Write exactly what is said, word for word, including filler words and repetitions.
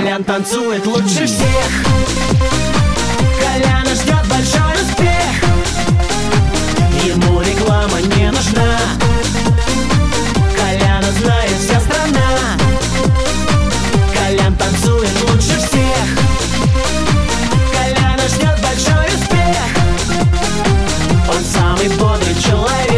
Колян танцует лучше всех. Коляна ждет большой успех. Ему реклама не нужна. Коляна знает вся страна. Колян танцует лучше всех. Коляна ждет большой успех. Он самый бодрый человек.